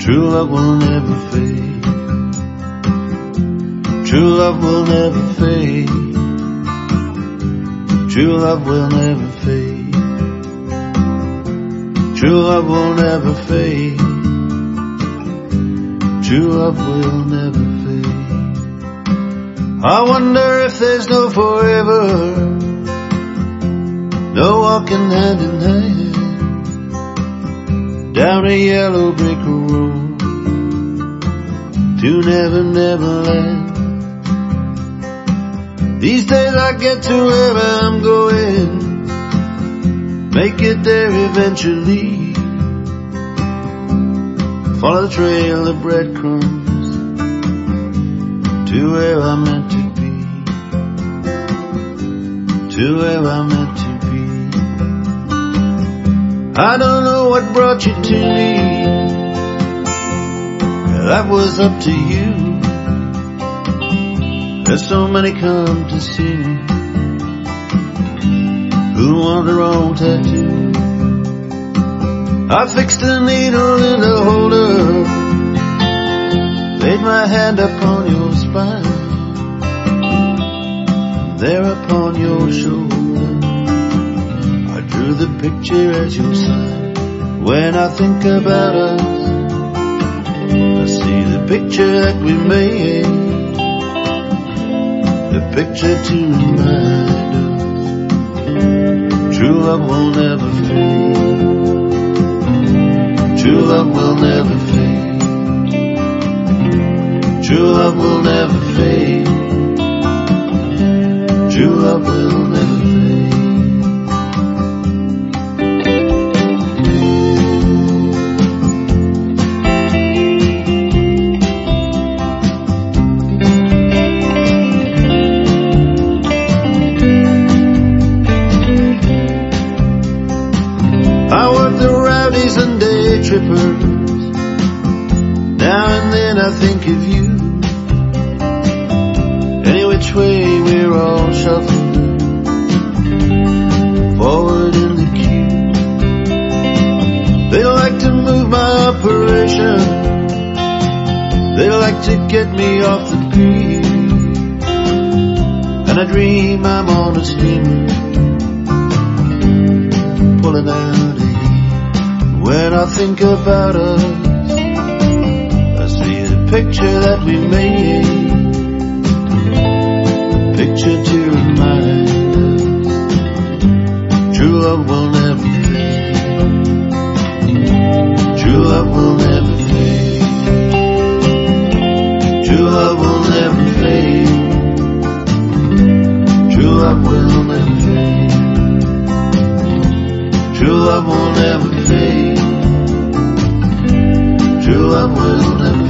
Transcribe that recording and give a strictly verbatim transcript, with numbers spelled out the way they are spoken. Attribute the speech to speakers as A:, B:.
A: True love will never fade. True love will never fade. True love will never fade. True love will never fade. True love will never fade. I wonder if there's no forever, no walking hand in hand down a yellow brick road to Never Never Land. These days I get to where I'm going, make it there eventually, follow the trail of breadcrumbs to where I'm meant to be, to where I'm meant to be. I don't know what brought you to me, that was up to you. There's so many come to see me who want their own tattoo. I fixed a needle in the holder, laid my hand upon your spine, there upon your shoulder I drew the picture as your sign. When I think about us, I see the picture that we made, the picture to remind us true love will never fade. True love will never fade. True love will never fade. True love will never fade. And day trippers, now and then I think of you. Any which way we're all shuffling forward in the queue. They like to move my operation, they like to get me off the green, and I dream I'm on a steamer pulling out. When I think about us, I see the picture that we made, the picture to remind us true love will never fade. True love will never fade. True love will never fade. True love will never fade. True love will never fade. True love will never